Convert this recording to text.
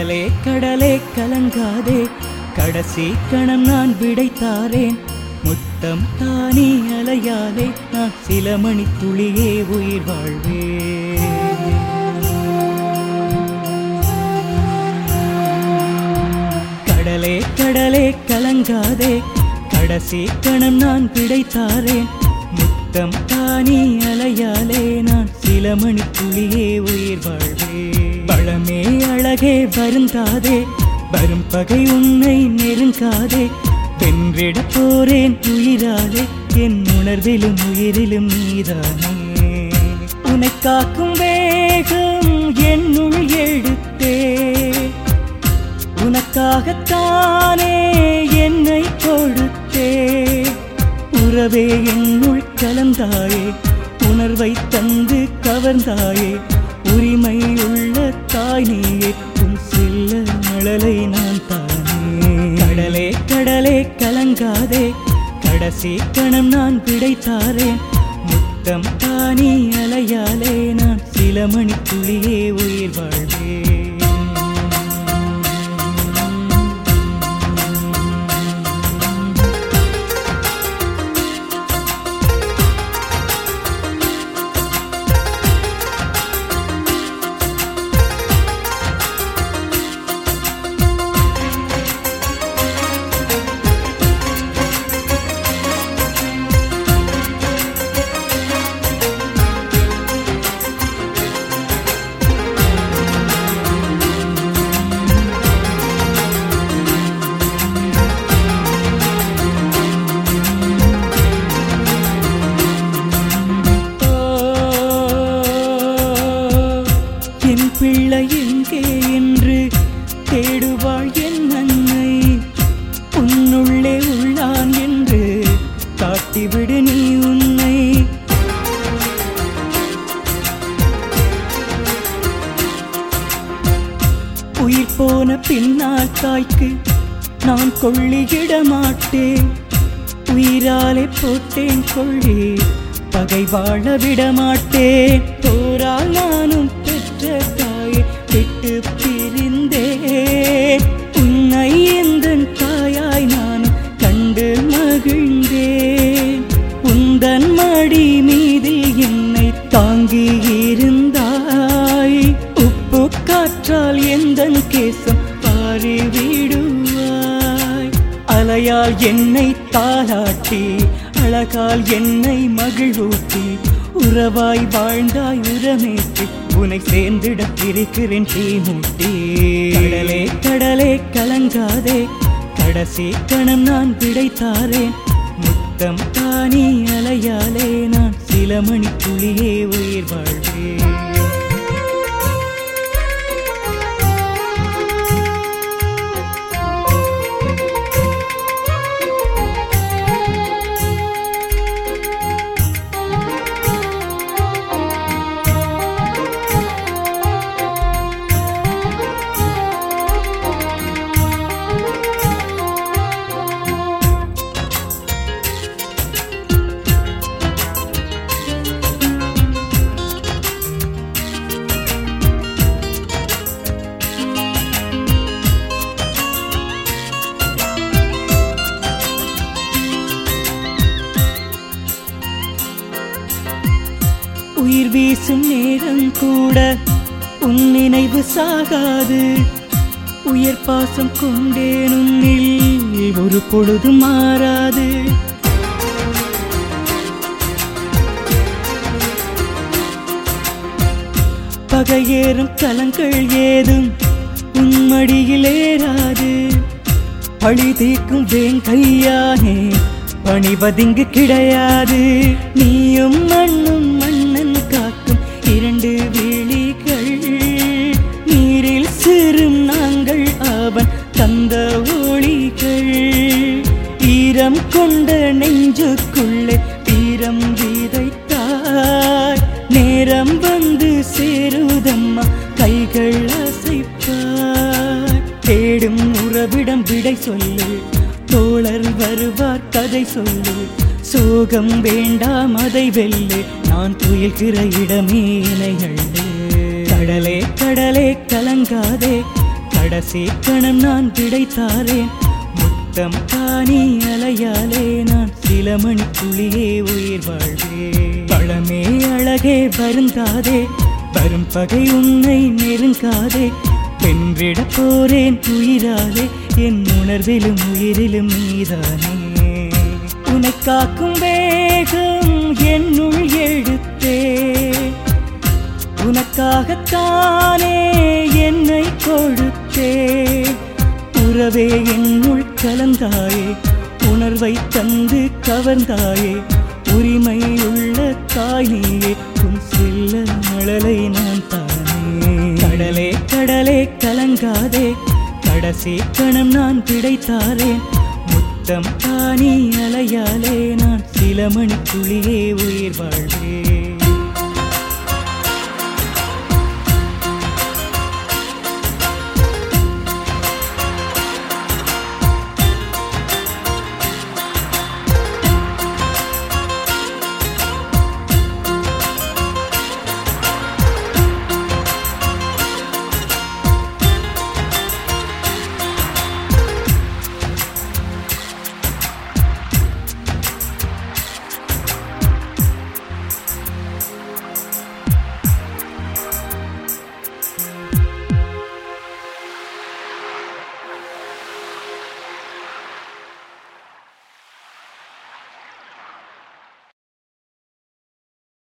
கடலே கடலே கலங்காதே, கடைசி கணம் நான் விடைத்தாரேன். முத்தம் தானே அலையாதே, நான் சில மணி துளியே உயிர் வாழ்வேன். கடலே கடலே கலங்காதே, கடைசி கணம் நான் விடைத்தாரேன். முத்தம் தானே அலையாலே, நான் சில மணி துளியே உயிர் வாழ்வேன். பழமே அழகே வருந்தாதே, வரும் பகை உன்னை நெருங்காதே. வென்றிட போறேன் உயிராலே, என் உணர்விலும் உயிரிலும் நீதானே. உன்னை காக்கும் வேகம் என்னுள் எடுத்தே, உனக்காகத்தானே என்னை கொடுத்தே. உறவே என்னுள் கலந்தாயே, உணர்வை தந்து கவர்ந்தாயே. உரிமை உள்ள தாய் நீயே, உன் செல்ல மழலை நான் தானே. கடலே கடலே கலங்காதே, கடைசி கணம் நான் விடைத்தாரேன். முத்தம் தானே அலையாலே, நான் சில மணி துளியே உயிர் வாழ்வேன். பிள்ளை எங்கே என்று தேடுவாள் என் அன்னை. உன்னுள்ளே உள்ளான் என்று காட்டிவிடு நீ உன்னை. உயிர் போன பின்னால் தாய்க்கு நான் கொள்ளியிட மாட்டேன். உயிராலே போட்டேன் கொள்ளி, பகை வாழ விட மாட்டேன். போரால் நானும் பெற்ற தாயை விட்டு பிரிந்தேன். உன்னை எந்தன் தாயாய் நானும் கண்டு மகிழ்ந்தேன். உந்தன் மடி மீதில் என்னை தாங்கி இருந்தாய். உப்பு காற்றால் எந்தன் கேசம் பாரி விடுவாய். அலையால் என்னை தாளாட்டி, அழகால் என்னை மகிழ்வூட்டி. உறவாய் வாழ்ந்தாய் உரமேற்றி, உன்னை சேர்ந்திட இருக்கிறேன் தீமூட்டி. கடலே கடலே கலங்காதே, கடைசி கணம் நான் விடைத்தாரேன். முத்தம் தானே அலையாலே, நான் சில மணி துளியே உயிர் வாழ்வேன். உயிர் வீசும் நேரம் கூட உன் நினைவு சாகாது. உயர் பாசம் கொண்டேன் உன்னில், ஒரு பொழுது மாறாது. பகையேறும் கலங்கள் ஏதும் உன் மடியில் ஏறாது. பழி தீர்க்கும் வேங்கையானே, பணிவதிங்கு கிடையாது. நீயும் மண்ணும் மன்னன் காக்கும் இரண்டு விழிகள். நீரில் சிறும் நாங்கள் அவன் தந்த ஒளிகள். ஈரம் கொண்ட நெஞ்சுக்குள்ளே வீரம் விதைத்தாய். நேரம் வந்து சேருதம்மா, கைகள் அசைப்பாய். தேடும் உறவிடம் விடை சொல்லு, தோழர் வருவார் கதை சொல்லு. சோகம் வேண்டாம் அதை வெல்லு, நான் துயில்கிற இடமே இணையள்ளு. கடலே கடலே கலங்காதே, கடைசி கணம் நான் கிடைத்தாரேன் முத்தம் தானி அலையாலே நான் சில மணிக்குள்ளியே உயிர் வாழ்வே பழமே அழகே வருந்தாதே வரும் பகை உன்னை நெருங்காதே வென்றிட போரேன் உயிராலே என் உணர்விலும் உயிரிலும் நீதானே உன்னை காக்கும் வேகம் என்னுள் எழுத்தே உனக்காகத்தானே என்னை கொடுத்தே உறவே என்னுள் கலந்தாயே உணர்வை தந்து கவர்ந்தாயே உரிமை உள்ள தாய் நீயே உன் செல்ல மழலை நான் தானே கடலே கடலே கலங்காதே கடைசி கணம் நான் கிடைத்தாரேன் முத்தம் தானி அலையாலே நான் சில மணிக்குள்ளியே உயிர் வாழ்வே